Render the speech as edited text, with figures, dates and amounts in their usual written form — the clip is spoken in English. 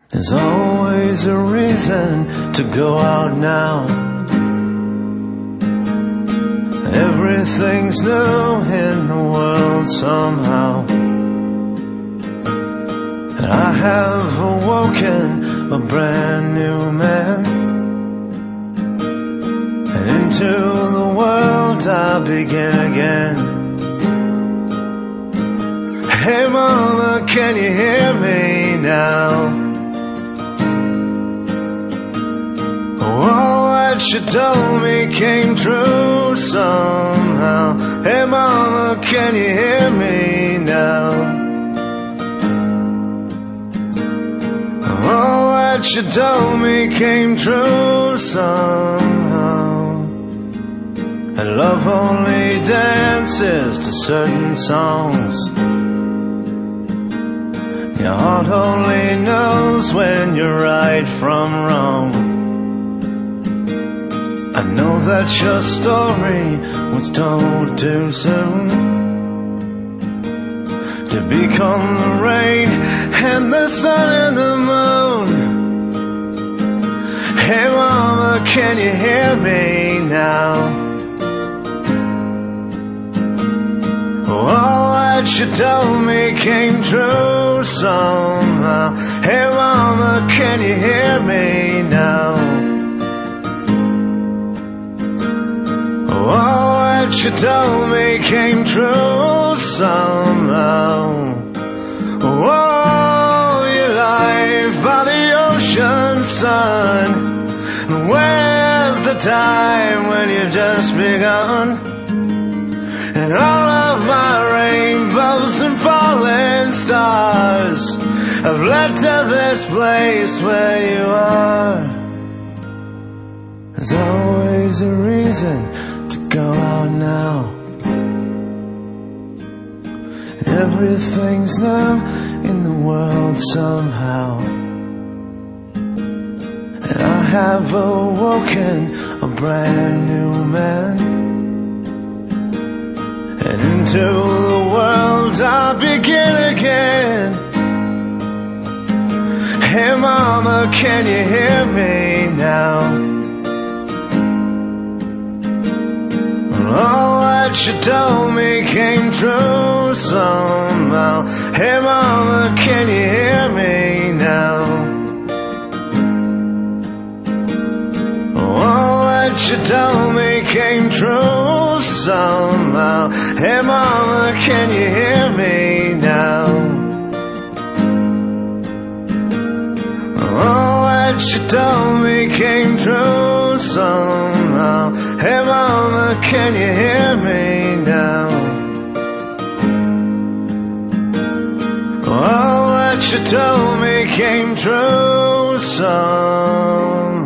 There's always a reason to go out now. Everything's new in the world somehow. And I have awoken a brand new man, and into the world I begin again. Hey mama, can you hear me now? Oh, what you told me came true somehow. Hey mama, can you hear me now? Oh, what you told me came true somehow. And love only dances to certain songs. Your heart only knows when you're right from wrong. I know that your story was told too soon to become the rain and the sun and the moon. Hey mama, can you hear me now? Oh, what you told me came true somehow. Hey mama, can you hear me now? Oh, what you told me came true somehow. Oh, your life by the ocean sun. Where's the time when you just begun? And all of my rainbows and falling stars have led to this place where you are. There's always a reason to go out now. Everything's new in the world somehow. And I have awoken a brand new man, and into the world I begin again. Hey mama, can you hear me now? Oh, what you told me came true somehow. Hey mama, can you hear me now? Oh, what you told me came true somehow. Hey mama, can you hear me now? Oh, what you told me came true somehow. Hey mama, can you hear me now? Oh, what you told me came true somehow.